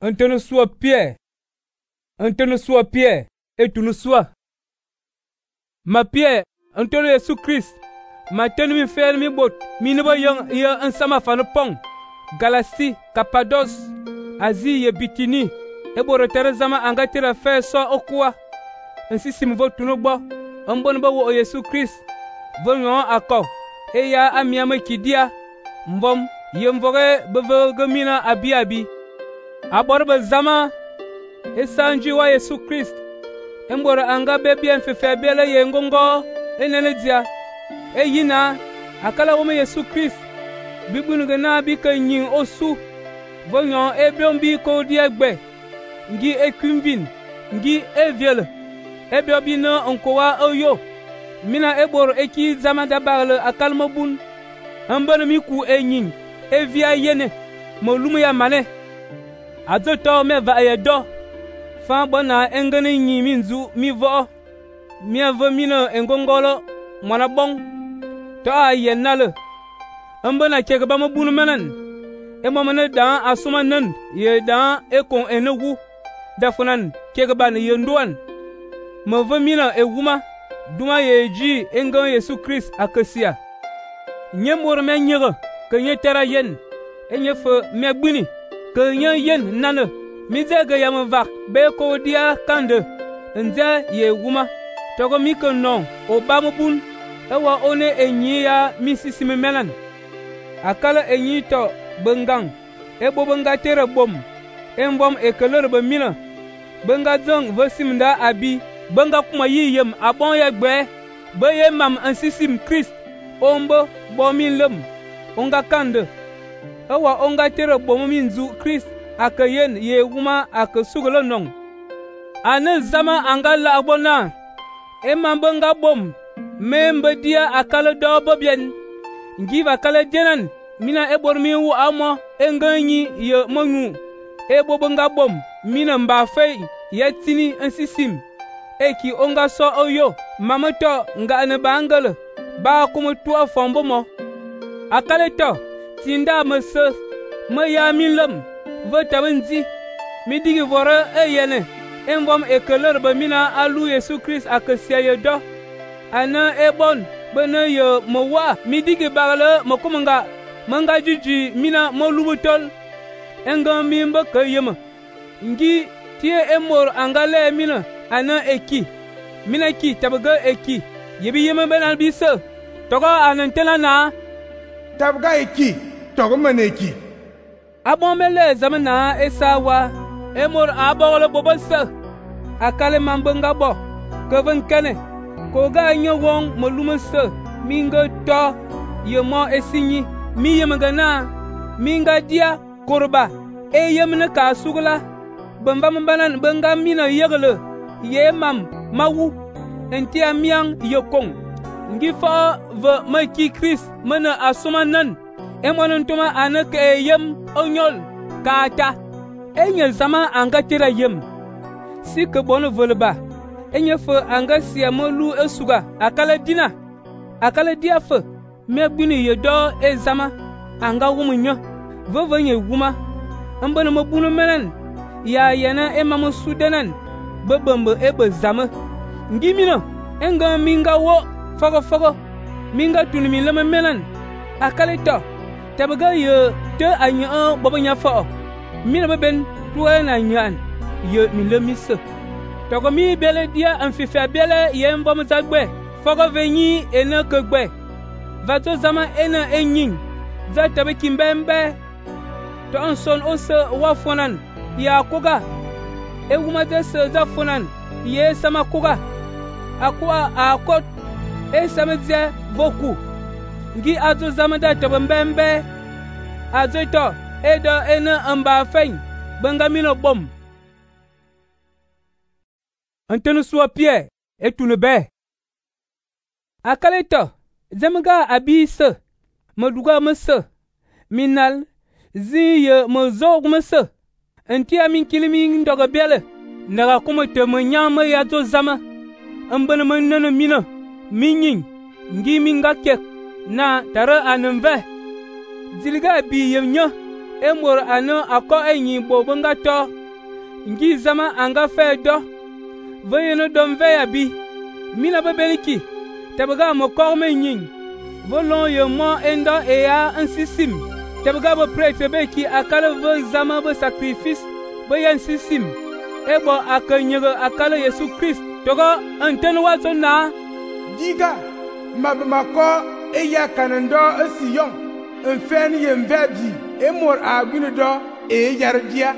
Antene soit Pierre et tu nous sois. Ma Pierre, antene Yesu Christ, ma tenu mi fer mi bot, mi ne ba yang ya ansama fana pong, Galatie, Cappadoce, Asie, Bitini, e boro tere zama angatira fer so okwa. Ainsi sim vo tuno bo, ambon ba wo Yesu Christ, vo nyon akko, e ya amiama kidia, mbom, yemvore beve gamina abi. Aborba zama esanji wa Yesu Christ embora anga bebien fefe bele yengongo enene dia eyina akala wo Yesu Christ bibunu na bi kanyin osu vonyo ebiombi ko diegbe ngi ekunvin ngi eviele ebiobi na onkowa oyo mina ebor eki zama dabarle akalmo bun ambana mi ku enyin evia yene molumu ya mane azoto me va yedo fa bona engene nyi minzu mi vo mi avo mino engongolo mona bong to ayenale ambana kege ba mabunu menen e momane da asuma nan ye da e kon enewu dafunan kege ba ne yenduan mo vo mino e wuma duma ye ji engon Yesu Christ akasia nyemor me nyega ke nyetera yen enyefe me gbuni ke nyen yen nane mi zege yam vak be ko dia kande nze ye wuma togo mi ke non o bamubun ewa one enyi ya mi sisimi melan akala enyi to bengang e bobenga tere bom embom e kelere be mina benga zong vesimda abi benga kuma yiyem abon ye gbe be ye mam ansisim Christ ombo bomin lem onga kande ewa onga tere bom minzu Christ akayen ye wuma akasugolo nong ane zama angala abona e mambenga bom membe dia akala do bobien ngiva kala denan mina e bormi wu amo enganyi ye mongu e bobenga bom mina mba fei yetini ansisim eki onga so oyo mamato nga ane bangale ba kuma tuwa fombo mo akale to tinda mese ya milam votabenzi mi digi vore eyene envom ekeler ba mina alu Yesu Christ akasia yedo ana ebon bena ye mowa mi digi bagale mokumunga manga jiji mina molubutol engam mi mbaka yema ngi tie emor angale mina ana eki mina ki tabaga eki yebi yema benal bisa togo anantela na tabaga eki togo maneki abomele zamana esawa emor abolo bobasa akale mambenga bo keven kene koga nyawong molumasa minga to yemo esinyi mi yemagana minga dia korba yemne ka sugla bamba mbanan benga mina yegle yemam mawu entia miang yokong ngifa va maki Chris mana asumanan emonon tuma anake yem onyol kata enyel zama angatira yem sike bono volba enyefe angasia molu esuga akala dia fe megbuni yedo ezama anga wumunyo vovenye wuma ambana mabunu menen ya yana emamu sudanan bebembe ebe zama ngimino enga minga wo fogo minga tunimi lema menen akala to tabaga ye te anya babanya fa mina beben tuwa na nyan ye milemisa togo mi bele dia anfifa bele ye mbom zagbe fogo venyi ena kegbe vato zama ena enyin za tabaki mbembe to anson osa wafonan ya koga e wumata se za fonan ye sama koga akwa akot e sama ze voku ngi azo zama da tabembembe azo to edo ena amba fein bengamino bom antenu soit Pierre et tu ne be akaleto zemga abise maduga mese minal ziye mozog mese anti amin kilimi ndoga bele naga kuma te manyama ya to zama ambana manana mina minyin ngi minga kek na tara anamve zilga bi yemnya mor ane ako enyi bo benga to ngi zama anga fe do vayeno dom ve abi mina babeliki tabaga mo ko me nyin volon ye mo endo eya ansisim tabaga bo prêtre beki akala ve zama bo sacrifice bo yan sisim ebo akanyega akala Yesu Christ togo anten wazo na diga mabmako eya kanando asiyon enfen yemvebi emor agune do yardia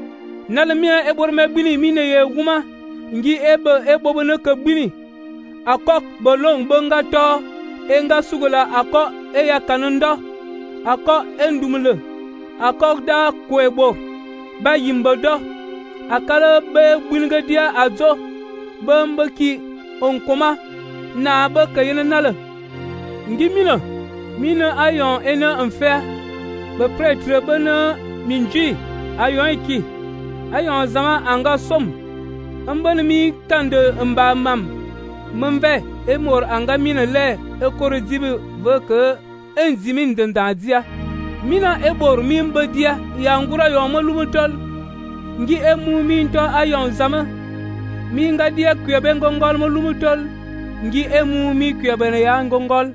nalmia ebor me bini mine ye guma ngi ebo bone ka bini akok bolong bonga to enga sugula ako eya kanando ako endumle akok da kwebo ba yimbodo akala be bunga dia azo bambaki onkoma na ba kayena nala ngi mina ayon ena enfer be prêtre bana minji ayon iki ayon zama anga som ambana mi kande mba mam mve emor anga mina le ekorizibe veke enzimin dandadia mina ebor mi mbadia ya ngura yo malumutol ngi emu minto ayon zama mi ngadia kuyebe ngongol malumutol ngi emu mi kuyebe ya ngongol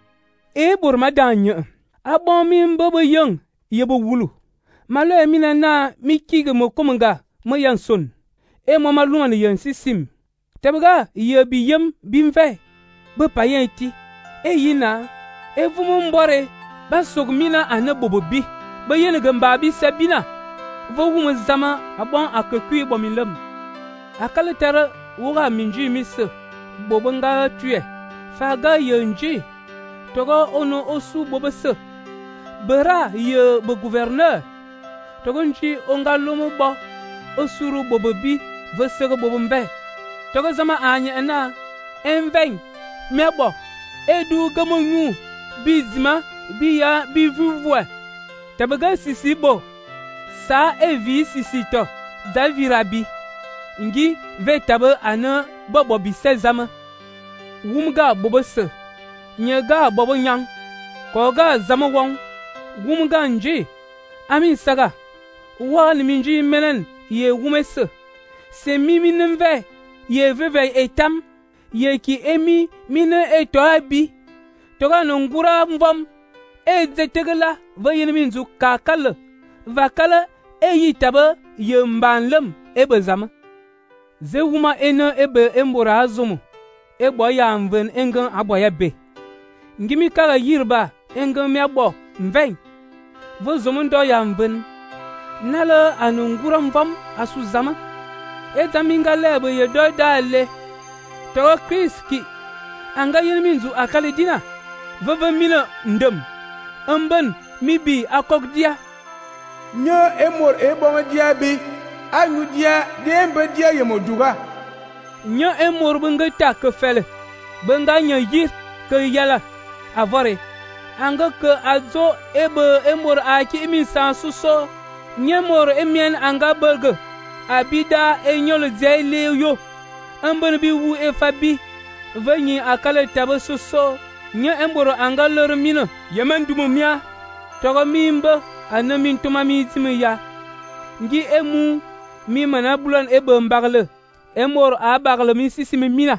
ebor madanya abon mi mbobo yong yebo wulu malo mina na mi kige mo komunga mo yanson mo maluma ni yan sisim tabaga yebi yem bimve be payenti yina vumu mbore ba sogmina ana bobobi ba yene gamba bi sabina vogu zama abon akakui bomilam akala tara wuga minji mise bobanga tuye faga yenji togo ono osu bobese bera ye be gouverneur togo nji onga lomo bo osuru bobobi vesego bobombe togo zama anya na enven mebo edu gamonyu bizima biya bivuvwe tabaga sisibo sa evi sisito davirabi ngi vetaba ana bobo bisezama wumga bobose nyega bobo nyang koga zama wong wumga nji amin saga wani minji menen ye wumese se mimi nemve ye veve etam ye ki emi mine eto abi toga nongura mvom ezetegela vayin minzu kakala vakala eyitaba yembanlem ebezama zewuma eno ebe embora azumu ebo ya mven engan aboya be ngimi kala yirba engan mi abo mven vo zomundo ya mven nala anungura mvom asuzama ezaminga lebe ye do dale to kriski anga yin minzu akale dina vava mina ndem amban mibi akokdia nyo emor ebonga dia bi anu dia dembe dia yemoduga nyo emor bunga tak fele bunga nya yir ke yala avore anga ke azo ebe emor aki mi sansuso nyemor emien anga burger abida enyolo zele yo amban bi wu efabi vanyi akale tabasoso nya emboro anga lor mina yemen dumumia togo mimba ana min tuma mi zimi ya ngi emu mi mana bulan ebe mbagle emor a bagle mi sisimi mina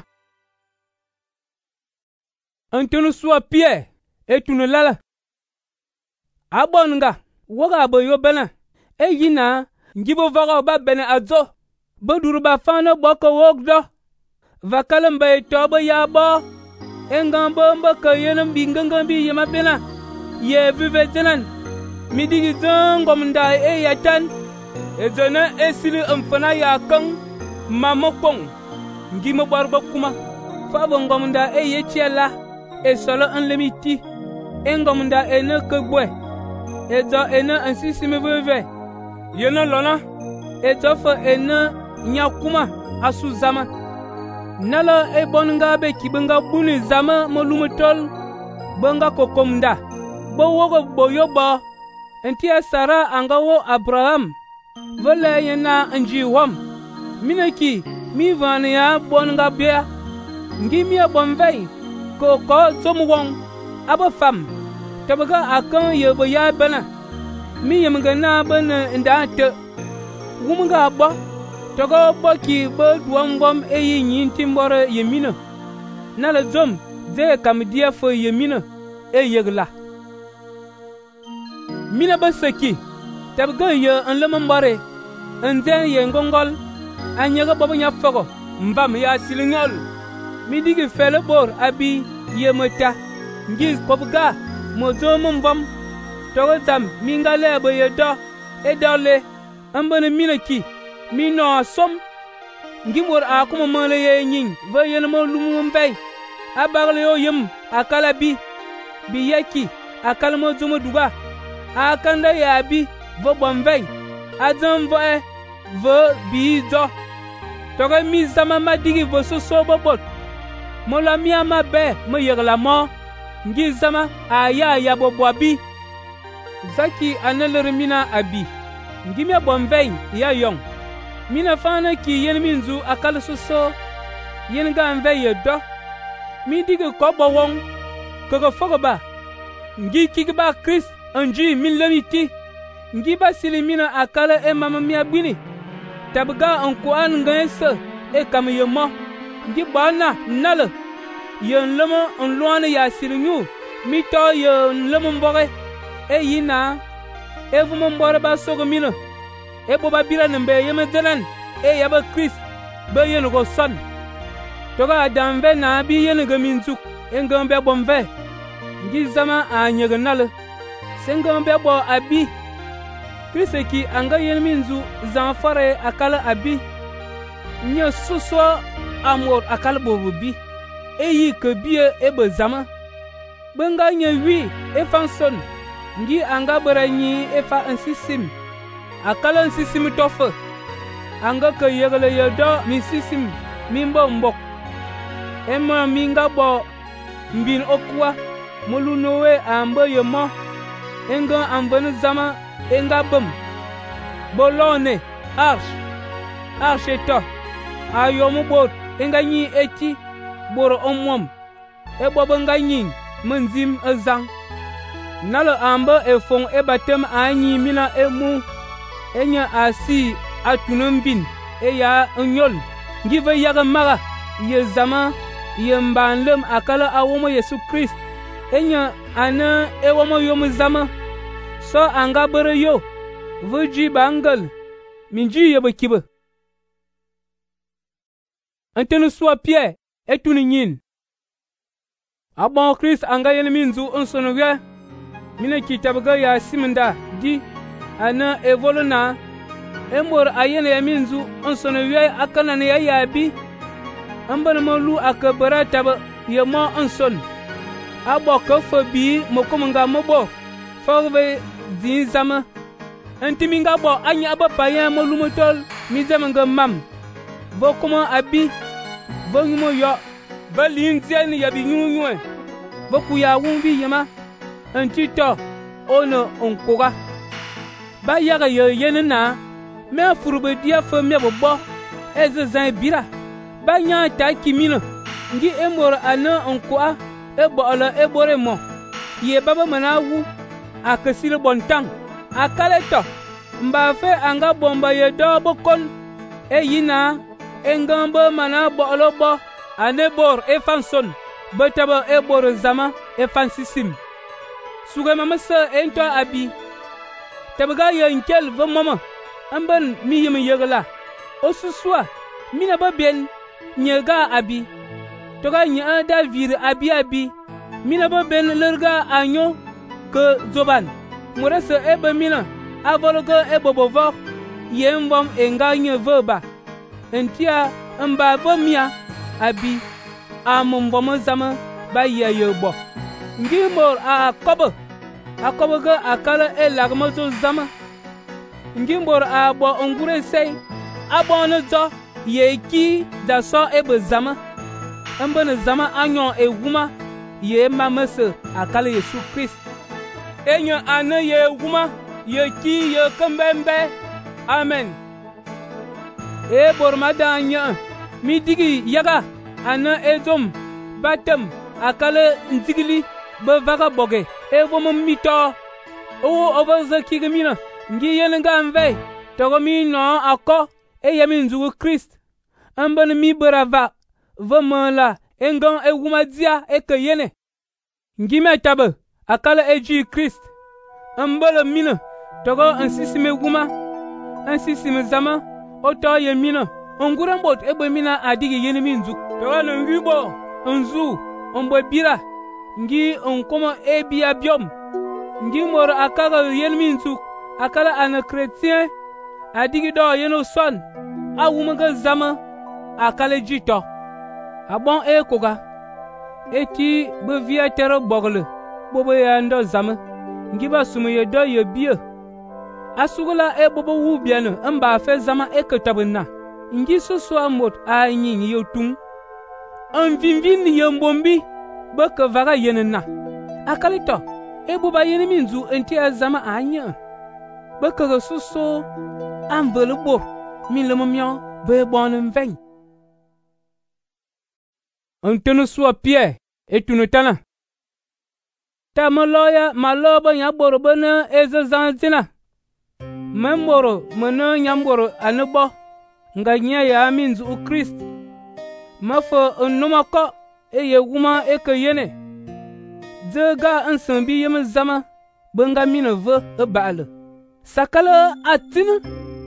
antonu suwa pie etunu lala abonga woga bo yobena yina ngibo vaga ba bene azo boduru ba fana boko wogdo vakalam bay toba ya bo engambo mbaka yenam bingangambi yema bena ye vive zenan midigi zongo mnda yatan ezona esili amfana ya kan mamokong ngimo barba kuma fabo ngomnda yechela esolo enlemiti engomnda ene kegwe ezo ene ansisime vive yena lona ezo fo ene nyakuma asu zaman nala ebonga be kibenga buni zama molumutol bonga kokomda bo wogo boyoba entia Sara anga wo Abraham vole yena anji wam minaki mi vania bonga bia ngimi bonvei ko zomuwong aba fam tabaga akan yebo ya bana mi yemga na ban nda te wumga bo togo boki bo duam bom e yin timbore yemina na la zom ze kam dia fo yemina e yegla mina ba saki tabga ye an lemon bare an zen ye ngongol anyaga bobo nya fogo mbam ya silingol mi digi fele bor abi ye mata ngiz popga mo zo mum bom togo tam mingale ba ye do e dole ambana minaki mi no som ngimor a kuma male ye nyin va yen mo lumum bay abagle yo yem akala bi yaki akala mo zumo duga akanda ya bi vo bomvey azam vo bi do toga mi zama madigi vo so bobot mola mi ama be mo yegla mo ngi zama aya ya bobobi zaki analer mina abi ngi me bomvey ya yong mina fana ki yen minzu akal so yen ga envey do mi digi ko bowon ko fogo ba ngi kigba Chris anji min lamiti ngi basili mina akala e mama mi abini tabga anko an ngese e kam yemo ngi bana nala yen lama on loana ya silinyu mi to yen lama mbore e yina e vuma mbore ba sogo mina e boba bira nembe yeme zelan e yaba Chris ba yen go son toga damve na bi yen ga minzu e ngambe bomve ngi zama anyega nala senga mbe bo abi Kriseki anga yen minzu zanfare akala abi nya suso amor akala bobubi eyi kebie ebe zama benga nya wi efanson ngi anga baranyi efa ansisim akala ansisim tofa anga ke yegale yedo mi sisim mimbo mbok ema minga bo mbin okwa mulunowe amba yemo enga ambana zama enga bum bolone arsheto ayomu bot enga nyi eti boro omwom e bobo nga nyi manzim azang nalo amba e fong e batem anyi mina emu enya asi atunumbin e ya nyol ngiva yaga maga ye zama ye mbanlem akala awomo Yesu Christ enya ana e womo yomu zama so anga bere yo vuji bangal minji yeba kiba antenu swa pie etuni nyin abon Chris anga yen minzu onsono we mina kitabga ya siminda di ana evoluna emor ayene ya minzu onsono we akana ne ya bi ambana malu akabara taba yema onson abo ko fobi mokomunga mobo forve zin zama antiminga bo anya ba payan mo lumotol mi zamanga mam vo kuma abi vo nyumo yo ba linzen ya bi nyunywe vo ku ya wumbi yama antito ono onkoga ba yaga yo yenna me furube dia fo me bo ezezan bira ba nya ta kimino ngi emor ana onkoa e bo ala e bore mo ye baba manawu akasile bontang akaleto mbafe anga bomba ye do bokon e yina engamba mana bo olobo anebor e fanson betaba e bor zama e fansisim suga mama sa ento abi tabga ye nkel vo mama amban mi yemi yegala osuswa mina ba ben nyega abi toga nya David abi mina ba ben lerga anyo ke zoban morese ebe mina avolga ebobovo yemvom enganye veba entia mba bomia abi amumvom zama ba yeyebo ngimor akobo ga akala elagmozo zama ngimbor abo ongure sei abono zo yeki da so ebe zama ambana zama anyo eguma ye mamase akala Yesu Christ enyo ana ye wuma ye ki ye kambembe amen e bormadanya mi digi yaga ana ezom batem akale nzigili be vaga boge e vomo mito o over ki mina ngi yen nga mve to mi no ako e yemi nzu Christ amban mi brava vamala engan e wumadia e ke yene ngi metabe akala eji Christ ambala mina togo ansisime wuma ansisime zama oto yemina ongurambot ebe mina adigi yene minzu togo no ngibo nzu ombo bira ngi onkomo ebia biom ngi mor akaga yene minzu akala ana chrétien adigi do yeno son awumaga zama akala jito abon e koga eti be via tero bogle bobo ya ndo zama ngiba sumu ye do ye bie asugula e bobo wu biano amba fe zama e ketabna ngi susu amot a nyin yotung an vinvin ye mbombi be ke vaga yenna akalito e boba yene minzu enti azama anya be ke susu amvelbo min lemomyo be bonen ven antenu suwa Pierre etunutana ta maloya maloba nyaboro bana ezazantina memoro mena nyamboro anebo nganya ya minzu Christ mafo onnomako eye wuma ekayene zega ansambi yem zama benga minove ebale sakala atinu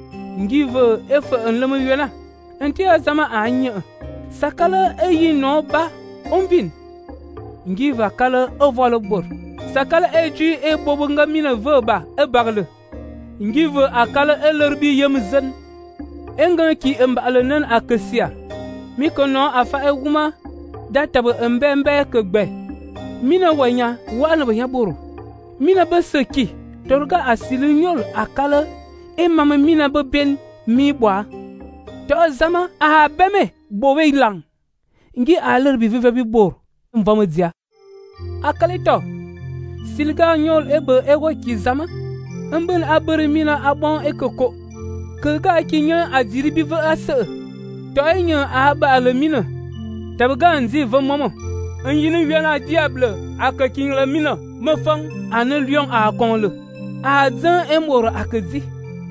ngive efe enlemu yena enti azama anya sakala eyi no ba onvin ngiva kala ovalo bor sakala eji e bobonga mina veba e bagle ngiva akala elerbi yemzen enga ki embalenan akasia mikono afa eguma databo embembe kegbe mina wanya wana banya boro mina beseki torga asilinyol akala e mama mina beben mi bwa to zama a beme bowe lang ngi alerbi vive bi bor mvamadia akalito silga nyol ebe ewo kizama mbin abere mina abon ekoko kega kinya adiri bive ase to enya aba alemina tabga nzi vamamo anyini wiana diable akakin la mina mafang ane lion a konle a zan emoro akazi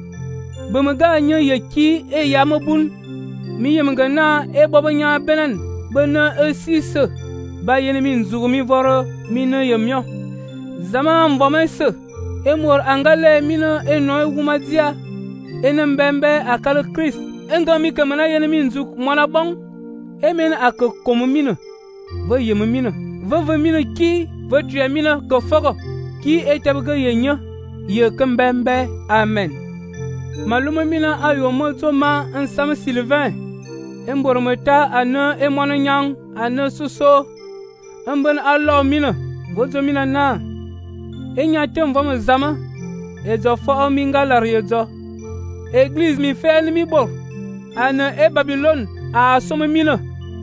bamaga nya yaki e yamabun mi yemgana e babanya benen bana asise ba yene min zugumi voro mina yemyo zama mbomese emor angale mina eno wumadia enembembe akal Christ engami kamana yene min zug mona bon emen akakomu mina va yem mina va mina ki va tu mina ko fogo ki etabga yenya ye kambembe amen maluma mina ayo moto ma ansam Sylvain embormeta ana emona nyang ana suso amban Allah mina vozo mina na enya tem vama zama ezo fo mingalar yezo église mi fel mi bo ana e Babylone a somo mina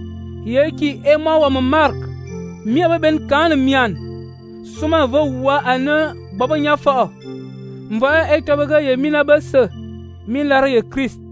yeki e ma wa mark mi aben kan mian suma vo wa ana baba nya fo mva e tabaga ye mina bas mi lar ye Christ